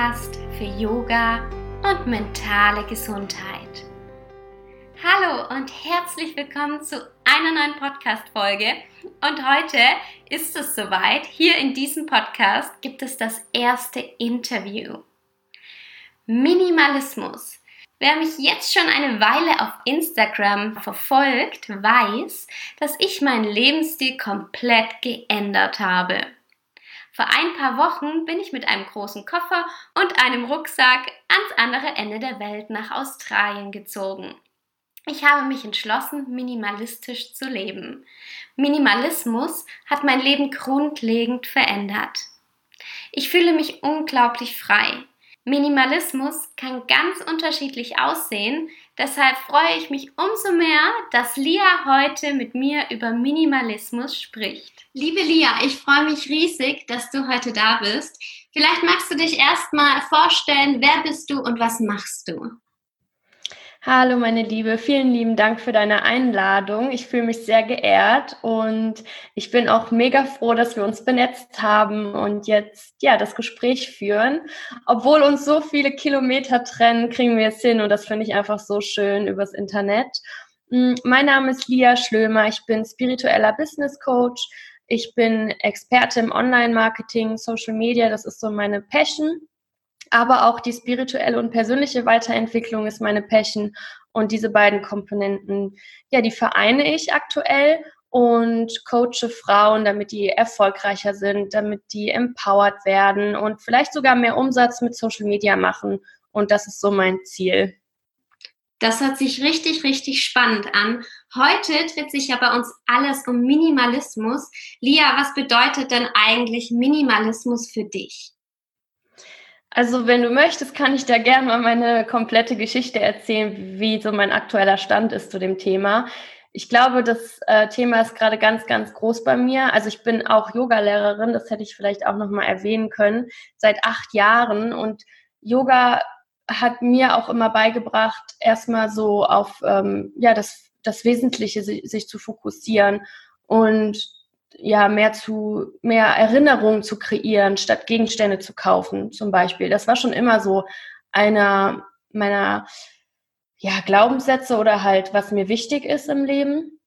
Podcast für Yoga und mentale Gesundheit. Hallo und herzlich willkommen zu einer neuen Podcast-Folge. Und heute ist es soweit. Hier in diesem Podcast gibt es das erste Interview. Minimalismus. Wer mich jetzt schon eine Weile auf Instagram verfolgt, weiß, dass ich meinen Lebensstil komplett geändert habe. Vor ein paar Wochen bin ich mit einem großen Koffer und einem Rucksack ans andere Ende der Welt nach Australien gezogen. Ich habe mich entschlossen, minimalistisch zu leben. Minimalismus hat mein Leben grundlegend verändert. Ich fühle mich unglaublich frei. Minimalismus kann ganz unterschiedlich aussehen, deshalb freue ich mich umso mehr, dass Lia heute mit mir über Minimalismus spricht. Liebe Lia, ich freue mich riesig, dass du heute da bist. Vielleicht magst du dich erstmal vorstellen, wer bist du und was machst du? Hallo meine Liebe, vielen lieben Dank für deine Einladung. Ich fühle mich sehr geehrt und ich bin auch mega froh, dass wir uns vernetzt haben und jetzt das Gespräch führen. Obwohl uns so viele Kilometer trennen, kriegen wir es hin und das finde ich einfach so schön übers Internet. Mein Name ist Lia Schlömer, ich bin spiritueller Business Coach. Ich bin Experte im Online-Marketing, Social Media, das ist so meine Passion. Aber auch die spirituelle und persönliche Weiterentwicklung ist meine Passion. Und diese beiden Komponenten, die vereine ich aktuell und coache Frauen, damit die erfolgreicher sind, damit die empowered werden und vielleicht sogar mehr Umsatz mit Social Media machen. Und das ist so mein Ziel. Das hört sich richtig, richtig spannend an. Heute dreht sich ja bei uns alles um Minimalismus. Lia, was bedeutet denn eigentlich Minimalismus für dich? Also wenn du möchtest, kann ich da gerne mal meine komplette Geschichte erzählen, wie so mein aktueller Stand ist zu dem Thema. Ich glaube, das Thema ist gerade ganz, ganz groß bei mir. Also ich bin auch Yogalehrerin, das hätte ich vielleicht auch nochmal erwähnen können, seit 8 Jahren. Und Yoga hat mir auch immer beigebracht, erstmal so auf das Wesentliche sich zu fokussieren und mehr Erinnerungen zu kreieren, statt Gegenstände zu kaufen, zum Beispiel. Das war schon immer so einer meiner Glaubenssätze oder halt, was mir wichtig ist im Leben.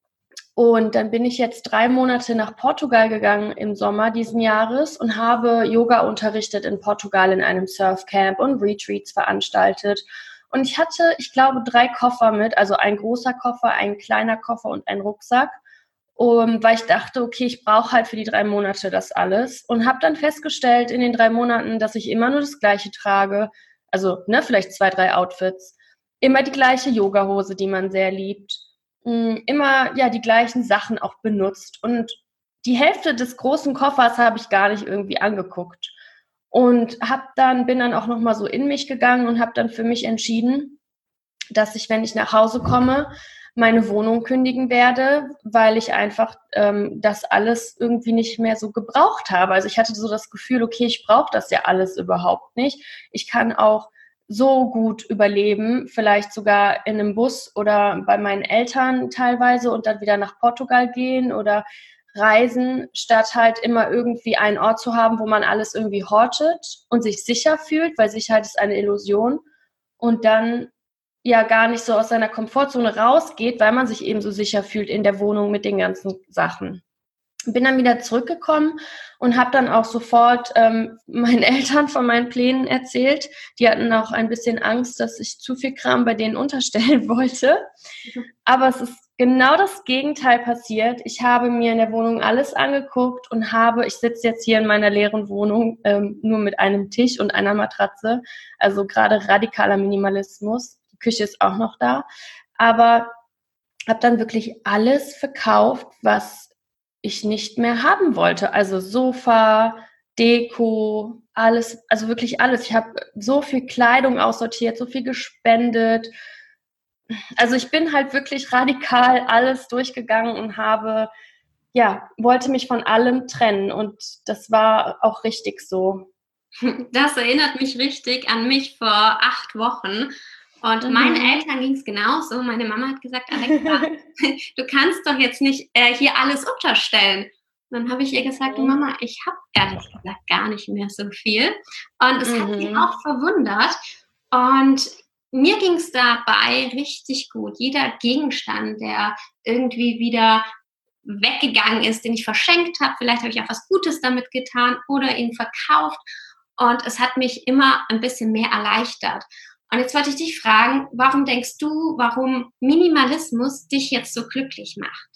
Und dann bin ich jetzt 3 Monate nach Portugal gegangen im Sommer diesen Jahres und habe Yoga unterrichtet in Portugal in einem Surfcamp und Retreats veranstaltet. Und ich hatte, ich glaube, 3 Koffer mit, also ein großer Koffer, ein kleiner Koffer und ein Rucksack. Weil ich dachte, okay, ich brauche halt für die 3 Monate das alles und habe dann festgestellt in den 3 Monaten, dass ich immer nur das Gleiche trage, also vielleicht 2, 3 Outfits, immer die gleiche Yogahose, die man sehr liebt, immer die gleichen Sachen auch benutzt und die Hälfte des großen Koffers habe ich gar nicht irgendwie angeguckt und bin dann auch nochmal so in mich gegangen und habe dann für mich entschieden, dass ich, wenn ich nach Hause komme, meine Wohnung kündigen werde, weil ich einfach das alles irgendwie nicht mehr so gebraucht habe. Also ich hatte so das Gefühl, okay, ich brauche das ja alles überhaupt nicht. Ich kann auch so gut überleben, vielleicht sogar in einem Bus oder bei meinen Eltern teilweise und dann wieder nach Portugal gehen oder reisen, statt halt immer irgendwie einen Ort zu haben, wo man alles irgendwie hortet und sich sicher fühlt, weil Sicherheit ist eine Illusion und dann gar nicht so aus seiner Komfortzone rausgeht, weil man sich eben so sicher fühlt in der Wohnung mit den ganzen Sachen. Bin dann wieder zurückgekommen und habe dann auch sofort meinen Eltern von meinen Plänen erzählt. Die hatten auch ein bisschen Angst, dass ich zu viel Kram bei denen unterstellen wollte. Aber es ist genau das Gegenteil passiert. Ich habe mir in der Wohnung alles angeguckt und ich sitze jetzt hier in meiner leeren Wohnung nur mit einem Tisch und einer Matratze. Also gerade radikaler Minimalismus. Die Küche ist auch noch da. Aber habe dann wirklich alles verkauft, was ich nicht mehr haben wollte. Also Sofa, Deko, alles, also wirklich alles. Ich habe so viel Kleidung aussortiert, so viel gespendet. Also ich bin halt wirklich radikal alles durchgegangen und wollte mich von allem trennen und das war auch richtig so. Das erinnert mich richtig an mich vor 8 Wochen. Und meinen Eltern ging es genauso. Meine Mama hat gesagt, Alexa, du kannst doch jetzt nicht hier alles unterstellen. Dann habe ich ihr gesagt, du Mama, ich habe ehrlich gesagt gar nicht mehr so viel. Und es hat sie auch verwundert. Und mir ging es dabei richtig gut. Jeder Gegenstand, der irgendwie wieder weggegangen ist, den ich verschenkt habe, vielleicht habe ich auch was Gutes damit getan oder ihn verkauft. Und es hat mich immer ein bisschen mehr erleichtert. Und jetzt wollte ich dich fragen, warum denkst du, warum Minimalismus dich jetzt so glücklich macht?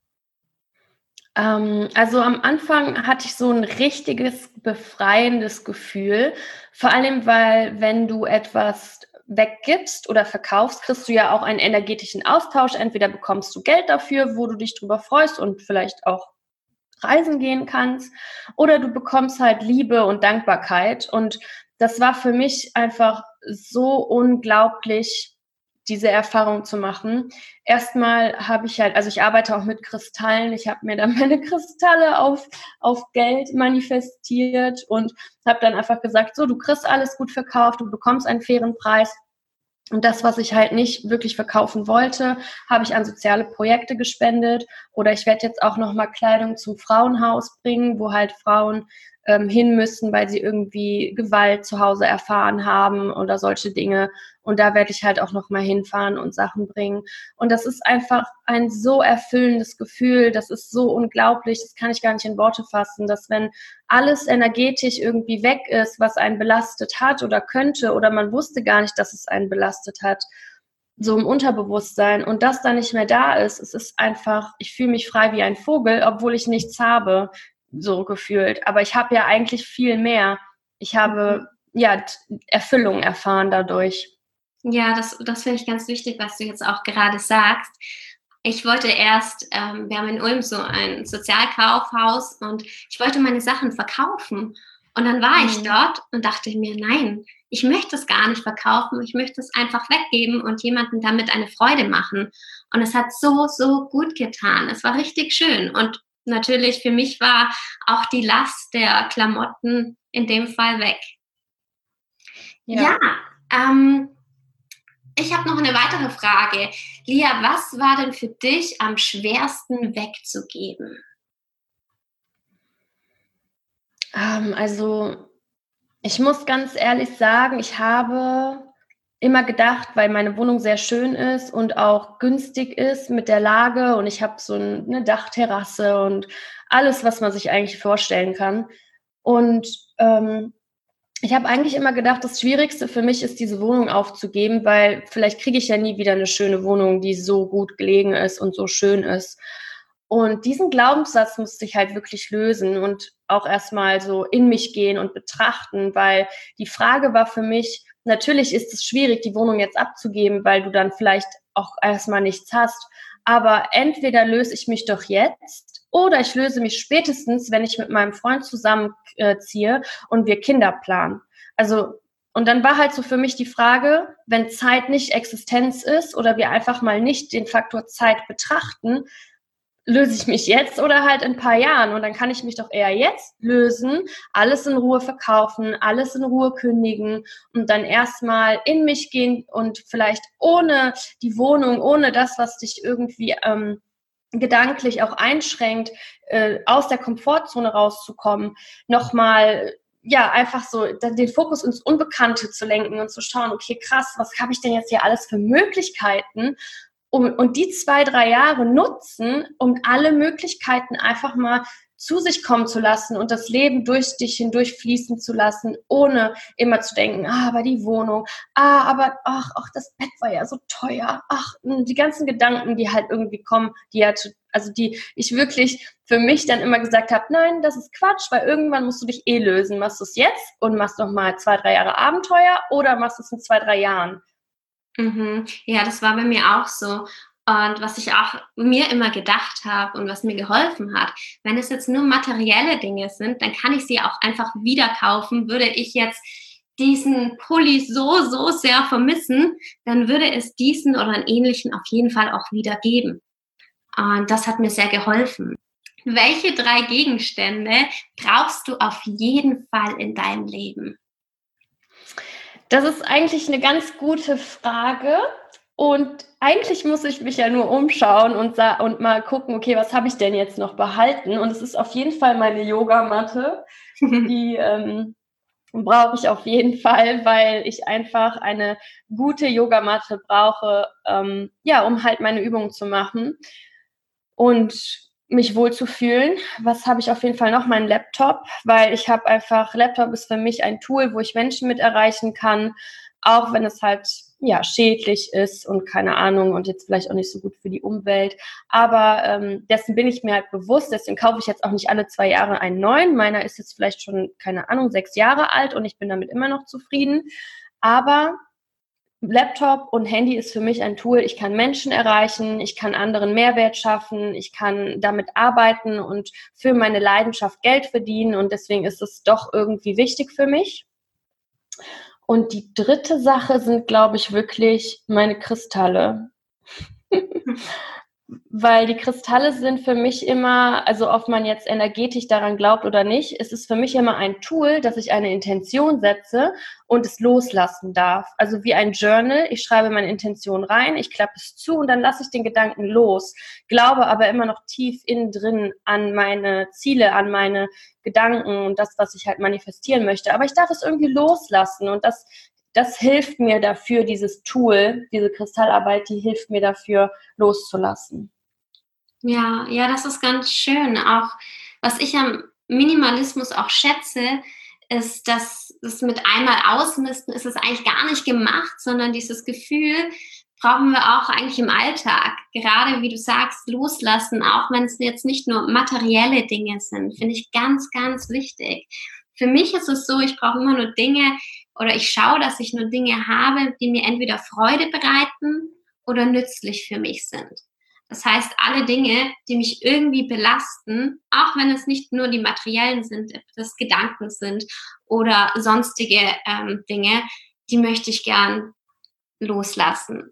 Also am Anfang hatte ich so ein richtiges befreiendes Gefühl, vor allem, weil wenn du etwas weggibst oder verkaufst, kriegst du ja auch einen energetischen Austausch. Entweder bekommst du Geld dafür, wo du dich drüber freust und vielleicht auch reisen gehen kannst, oder du bekommst halt Liebe und Dankbarkeit. Und das war für mich einfach so unglaublich, diese Erfahrung zu machen. Erstmal habe ich halt, also ich arbeite auch mit Kristallen, ich habe mir dann meine Kristalle auf Geld manifestiert und habe dann einfach gesagt, so, du kriegst alles gut verkauft, du bekommst einen fairen Preis. Und das, was ich halt nicht wirklich verkaufen wollte, habe ich an soziale Projekte gespendet. Oder ich werde jetzt auch nochmal Kleidung zum Frauenhaus bringen, wo halt Frauen hin müssen, weil sie irgendwie Gewalt zu Hause erfahren haben oder solche Dinge. Und da werde ich halt auch nochmal hinfahren und Sachen bringen. Und das ist einfach ein so erfüllendes Gefühl. Das ist so unglaublich. Das kann ich gar nicht in Worte fassen, dass wenn alles energetisch irgendwie weg ist, was einen belastet hat oder könnte, oder man wusste gar nicht, dass es einen belastet hat, so im Unterbewusstsein, und das dann nicht mehr da ist, es ist einfach, ich fühle mich frei wie ein Vogel, obwohl ich nichts habe, so gefühlt. Aber ich habe ja eigentlich viel mehr. Ich habe ja Erfüllung erfahren dadurch. Ja, das finde ich ganz wichtig, was du jetzt auch gerade sagst. Ich wollte erst, wir haben in Ulm so ein Sozialkaufhaus und ich wollte meine Sachen verkaufen. Und dann war ich dort und dachte mir, nein, ich möchte es gar nicht verkaufen, ich möchte es einfach weggeben und jemandem damit eine Freude machen. Und es hat so, so gut getan. Es war richtig schön. Und natürlich für mich war auch die Last der Klamotten in dem Fall weg. Ja, ich habe noch eine weitere Frage. Lia, was war denn für dich am schwersten wegzugeben? Also ich muss ganz ehrlich sagen, ich habe immer gedacht, weil meine Wohnung sehr schön ist und auch günstig ist mit der Lage, und ich habe so eine Dachterrasse und alles, was man sich eigentlich vorstellen kann. Und ich habe eigentlich immer gedacht, das Schwierigste für mich ist, diese Wohnung aufzugeben, weil vielleicht kriege ich ja nie wieder eine schöne Wohnung, die so gut gelegen ist und so schön ist. Und diesen Glaubenssatz musste ich halt wirklich lösen und auch erstmal so in mich gehen und betrachten, weil die Frage war für mich, natürlich ist es schwierig, die Wohnung jetzt abzugeben, weil du dann vielleicht auch erstmal nichts hast. Aber entweder löse ich mich doch jetzt oder ich löse mich spätestens, wenn ich mit meinem Freund zusammenziehe und wir Kinder planen. Also, und dann war halt so für mich die Frage, wenn Zeit nicht Existenz ist oder wir einfach mal nicht den Faktor Zeit betrachten, löse ich mich jetzt oder halt in ein paar Jahren? Und dann kann ich mich doch eher jetzt lösen, alles in Ruhe verkaufen, alles in Ruhe kündigen und dann erstmal in mich gehen und vielleicht ohne die Wohnung, ohne das, was dich irgendwie gedanklich auch einschränkt, aus der Komfortzone rauszukommen, nochmal ja, einfach so den Fokus ins Unbekannte zu lenken und zu schauen, okay, krass, was habe ich denn jetzt hier alles für Möglichkeiten? Und die 2-3 Jahre nutzen, um alle Möglichkeiten einfach mal zu sich kommen zu lassen und das Leben durch dich hindurch fließen zu lassen, ohne immer zu denken, aber die Wohnung, aber ach, das Bett war ja so teuer, ach, die ganzen Gedanken, die halt irgendwie kommen, die ich wirklich für mich dann immer gesagt habe, nein, das ist Quatsch, weil irgendwann musst du dich lösen. Machst du es jetzt und machst noch mal 2-3 Jahre Abenteuer oder machst du es in 2-3 Jahren? Ja, das war bei mir auch so. Und was ich auch mir immer gedacht habe und was mir geholfen hat, wenn es jetzt nur materielle Dinge sind, dann kann ich sie auch einfach wieder kaufen. Würde ich jetzt diesen Pulli so, so sehr vermissen, dann würde es diesen oder einen ähnlichen auf jeden Fall auch wieder geben. Und das hat mir sehr geholfen. Welche 3 Gegenstände brauchst du auf jeden Fall in deinem Leben? Das ist eigentlich eine ganz gute Frage. Und eigentlich muss ich mich ja nur umschauen und mal gucken, okay, was habe ich denn jetzt noch behalten? Und es ist auf jeden Fall meine Yogamatte, die brauche ich auf jeden Fall, weil ich einfach eine gute Yogamatte brauche, um halt meine Übungen zu machen und mich wohlzufühlen. Was habe ich auf jeden Fall noch? Mein Laptop, weil Laptop ist für mich ein Tool, wo ich Menschen mit erreichen kann, auch wenn es halt schädlich ist und keine Ahnung und jetzt vielleicht auch nicht so gut für die Umwelt. Aber dessen bin ich mir halt bewusst, deswegen kaufe ich jetzt auch nicht alle 2 Jahre einen neuen. Meiner ist jetzt vielleicht schon, keine Ahnung, 6 Jahre alt und ich bin damit immer noch zufrieden. Aber Laptop und Handy ist für mich ein Tool. Ich kann Menschen erreichen, ich kann anderen Mehrwert schaffen, ich kann damit arbeiten und für meine Leidenschaft Geld verdienen und deswegen ist es doch irgendwie wichtig für mich. Und die dritte Sache sind, glaube ich, wirklich meine Kristalle. Weil die Kristalle sind für mich immer, also ob man jetzt energetisch daran glaubt oder nicht, ist es für mich immer ein Tool, dass ich eine Intention setze und es loslassen darf. Also wie ein Journal, ich schreibe meine Intention rein, ich klappe es zu und dann lasse ich den Gedanken los, glaube aber immer noch tief innen drin an meine Ziele, an meine Gedanken und das, was ich halt manifestieren möchte. Aber ich darf es irgendwie loslassen und das hilft mir dafür, dieses Tool, diese Kristallarbeit, die hilft mir dafür, loszulassen. Ja, ja, das ist ganz schön. Auch was ich am Minimalismus auch schätze, ist, dass es mit einmal ausmisten ist es eigentlich gar nicht gemacht, sondern dieses Gefühl brauchen wir auch eigentlich im Alltag. Gerade wie du sagst, loslassen, auch wenn es jetzt nicht nur materielle Dinge sind, finde ich ganz, ganz wichtig. Für mich ist es so, ich brauche immer nur Dinge oder ich schaue, dass ich nur Dinge habe, die mir entweder Freude bereiten oder nützlich für mich sind. Das heißt, alle Dinge, die mich irgendwie belasten, auch wenn es nicht nur die materiellen sind, das Gedanken sind oder sonstige Dinge, die möchte ich gern loslassen.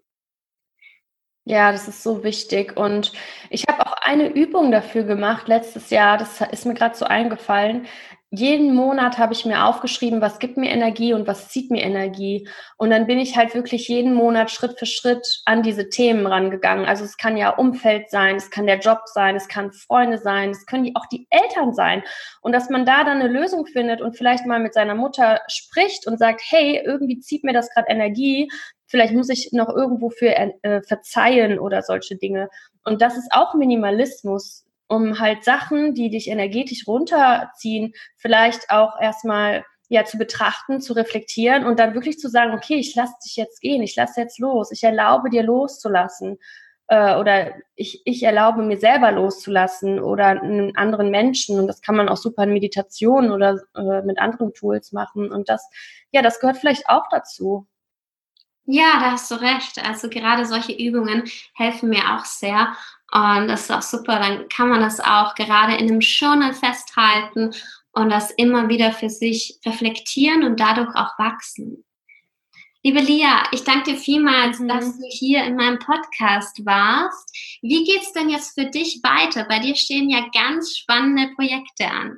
Ja, das ist so wichtig. Und ich habe auch eine Übung dafür gemacht letztes Jahr, das ist mir gerade so eingefallen. Jeden Monat habe ich mir aufgeschrieben, was gibt mir Energie und was zieht mir Energie. Und dann bin ich halt wirklich jeden Monat Schritt für Schritt an diese Themen rangegangen. Also es kann ja Umfeld sein, es kann der Job sein, es kann Freunde sein, es können auch die Eltern sein. Und dass man da dann eine Lösung findet und vielleicht mal mit seiner Mutter spricht und sagt, hey, irgendwie zieht mir das gerade Energie, vielleicht muss ich noch irgendwo für verzeihen oder solche Dinge. Und das ist auch Minimalismus, um halt Sachen, die dich energetisch runterziehen, vielleicht auch erstmal zu betrachten, zu reflektieren und dann wirklich zu sagen, okay, ich lasse dich jetzt gehen, ich lasse jetzt los, ich erlaube dir loszulassen oder ich erlaube mir selber loszulassen oder einen anderen Menschen und das kann man auch super in Meditation oder mit anderen Tools machen und das gehört vielleicht auch dazu. Ja, da hast du recht. Also gerade solche Übungen helfen mir auch sehr. Und das ist auch super. Dann kann man das auch gerade in einem Journal festhalten und das immer wieder für sich reflektieren und dadurch auch wachsen. Liebe Lia, ich danke dir vielmals, dass du hier in meinem Podcast warst. Wie geht's denn jetzt für dich weiter? Bei dir stehen ja ganz spannende Projekte an.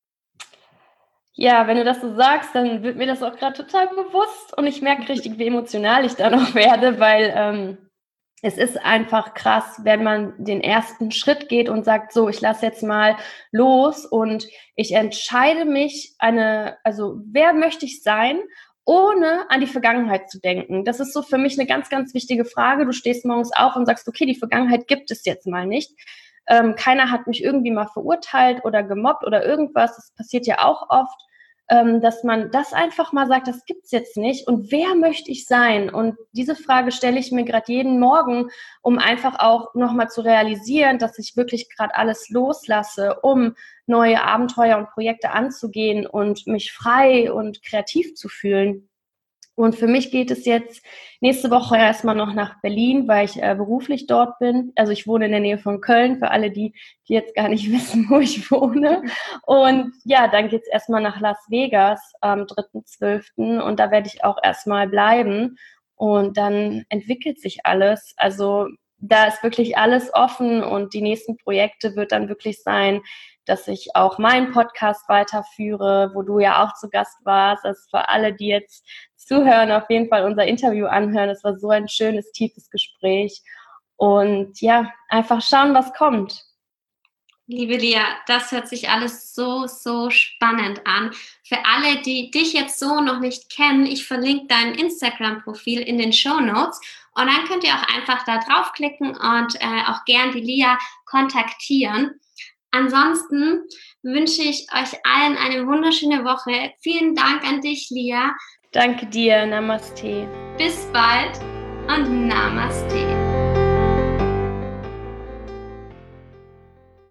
Ja, wenn du das so sagst, dann wird mir das auch gerade total bewusst und ich merke richtig, wie emotional ich da noch werde, weil es ist einfach krass, wenn man den ersten Schritt geht und sagt, so, ich lasse jetzt mal los und ich entscheide mich, wer möchte ich sein, ohne an die Vergangenheit zu denken. Das ist so für mich eine ganz, ganz wichtige Frage. Du stehst morgens auf und sagst, okay, die Vergangenheit gibt es jetzt mal nicht. Keiner hat mich irgendwie mal verurteilt oder gemobbt oder irgendwas. Das passiert ja auch oft, dass man das einfach mal sagt, das gibt's jetzt nicht. Und wer möchte ich sein? Und diese Frage stelle ich mir gerade jeden Morgen, um einfach auch nochmal zu realisieren, dass ich wirklich gerade alles loslasse, um neue Abenteuer und Projekte anzugehen und mich frei und kreativ zu fühlen. Und für mich geht es jetzt nächste Woche erstmal noch nach Berlin, weil ich beruflich dort bin. Also ich wohne in der Nähe von Köln, für alle, die jetzt gar nicht wissen, wo ich wohne. Und ja, dann geht's erstmal nach Las Vegas am 3.12. Und da werde ich auch erstmal bleiben. Und dann entwickelt sich alles. Also da ist wirklich alles offen und die nächsten Projekte wird dann wirklich sein, dass ich auch meinen Podcast weiterführe, wo du ja auch zu Gast warst. Also für alle, die jetzt zuhören, auf jeden Fall unser Interview anhören. Es war so ein schönes, tiefes Gespräch. Und ja, einfach schauen, was kommt. Liebe Lia, das hört sich alles so, so spannend an. Für alle, die dich jetzt so noch nicht kennen, ich verlinke dein Instagram-Profil in den Shownotes und dann könnt ihr auch einfach da draufklicken und auch gern die Lia kontaktieren. Ansonsten wünsche ich euch allen eine wunderschöne Woche. Vielen Dank an dich, Lia. Danke dir. Namaste. Bis bald und Namaste.